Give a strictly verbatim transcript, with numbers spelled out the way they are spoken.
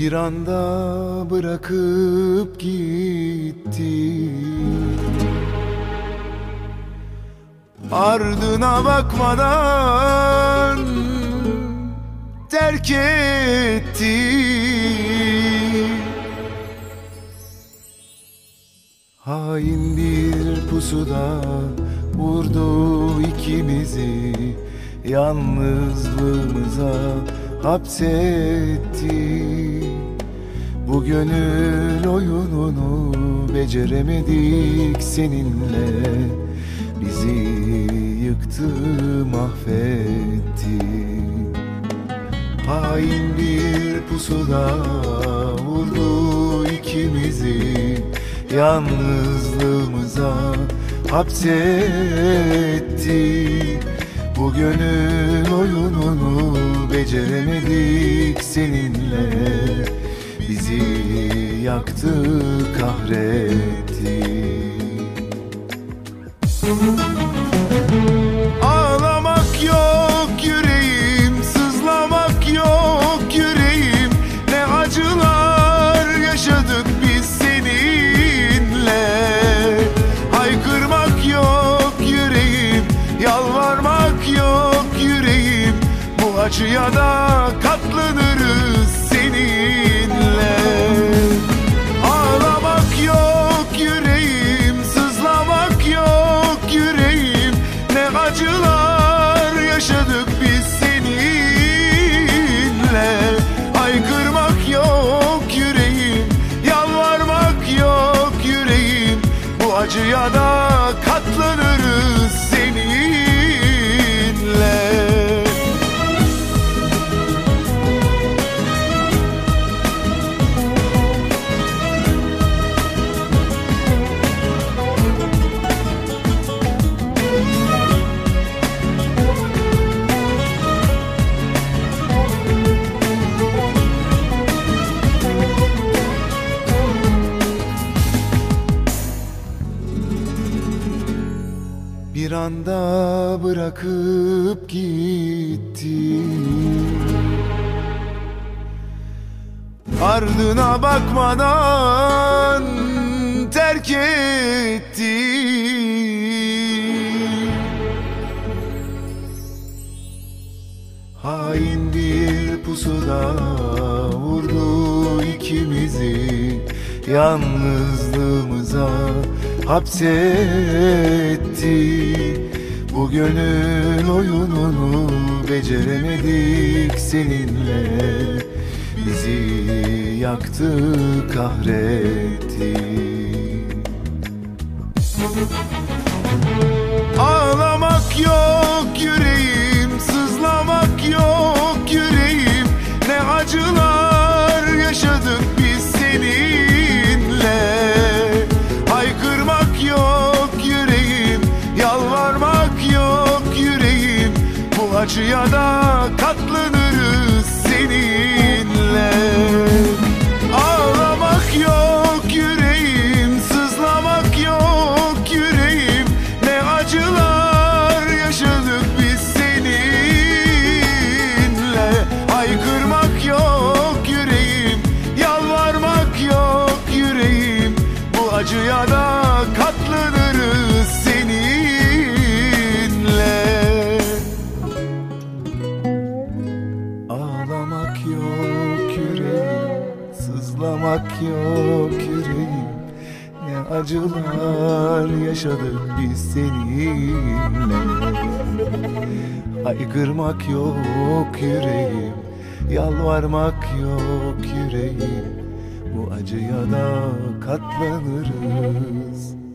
Bir anda bırakıp gitti, ardına bakmadan terk etti. Hain bir pusuda vurdu ikimizi, yalnızlığımıza hapsetti. Bu gönül oyununu beceremedik seninle, bizi yıktı, mahvetti. Hain bir pusuda vurdu ikimizi, yalnızlığımıza hapsetti. Bu gönül oyununu beceremedik seninle, bizi yaktı, kahretti. Ağlamak yok yüreğim, sızlamak yok yüreğim. Ne acılar yaşadık biz seninle. Haykırmak yok yüreğim, yalvarmak yok yüreğim. Bu acıya da katlanırız seninle. Ağlamak yok yüreğim, sızlamak yok yüreğim. Ne acılar yaşadık biz seninle. Haykırmak yok yüreğim, yalvarmak yok yüreğim. Bu acıya da katlanırız seninle. Bir anda bırakıp gitti, ardına bakmadan terk etti. Hain bir pusuda vurdu ikimizi, yalnızlığımıza hapsetti. Bu gönül oyununu beceremedik seninle, bizi yaktı, kahretti. Ağlamak yok yüreğim, sızlamak yok yüreğim. Ne acılar yaşadık biz seninle. Haykırmak yok yüreğim, yalvarmak yok yüreğim. Bu acıya da katlanırız seninle. Ağlamak yok yüreğim, sızlamak yok yüreğim. Ne acılar yaşadık biz seninle. Haykırmak yok yüreğim, yalvarmak yok yüreğim. Bu acıya da katlanırız seninle. Ağlamak yok yüreğim, sızlamak yok yüreğim. Ne acılar yaşadık biz seninle. Haykırmak yok yüreğim, yalvarmak yok yüreğim. Bu acıya da katlanırız